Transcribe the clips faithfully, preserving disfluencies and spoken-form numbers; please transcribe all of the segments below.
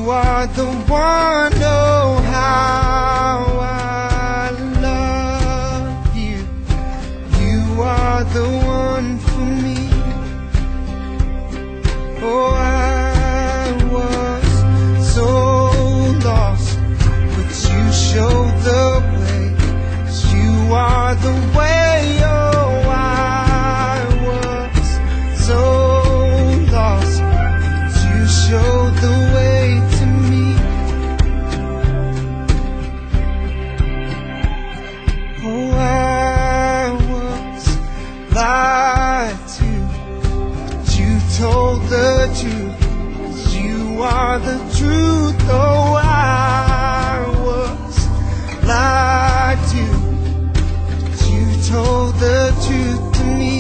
are the one, oh how I love you. You are the one for me. Oh, I was so lost, but you showed the way. 'Cause you are the way, oh I was so lost, but you showed the way to me. Oh, I was lied to, but you told the truth. 'Cause you are the truth, oh I was lied to, but you told the truth to me.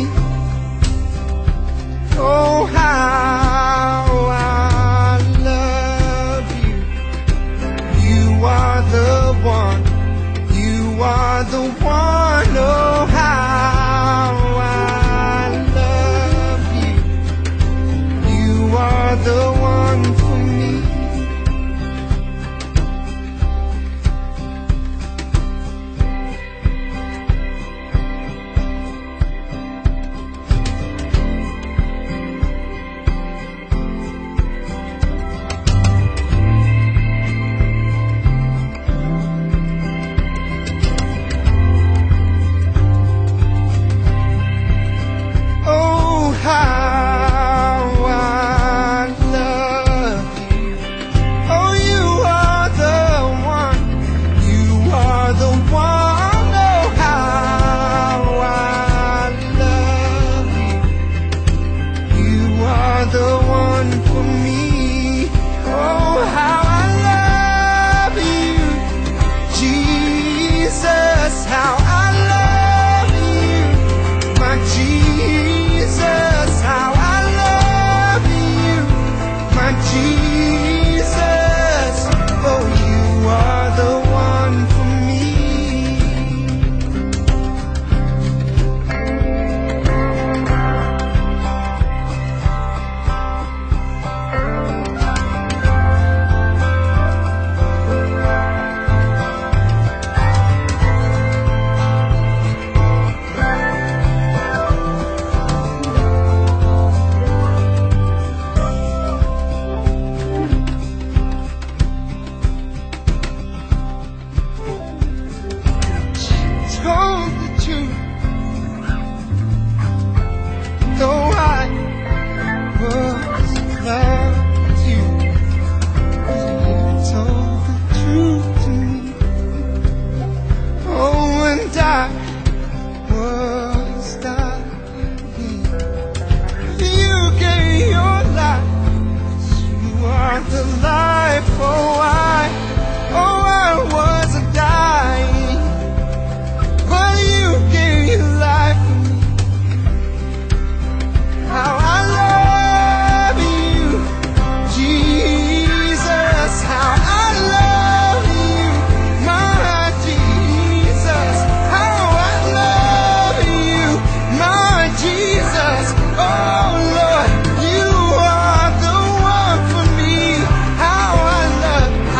Oh, how I love you. You are the one, you are the one, oh how I love you. You are the one for me. Oh, how I love you. Oh, you are the one, you are the one, oh how I love you. You are the one for me. Oh, how I love you, Jesus, how I love you, my Jesus, how I love you, my Jesus. Oh, you are the one for me. Told the truth, though I was lied to. You told the truth to me. Oh, and I was dying. You gave your life. You are the life. Oh, I, oh, I was dying, but you gave your life for me. How I love you, Jesus. How I love you, my Jesus. How I love you, my Jesus. Oh Lord, you are the one for me. How I love,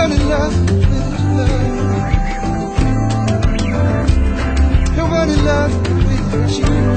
Nobody loves me with love. Nobody loves me with you.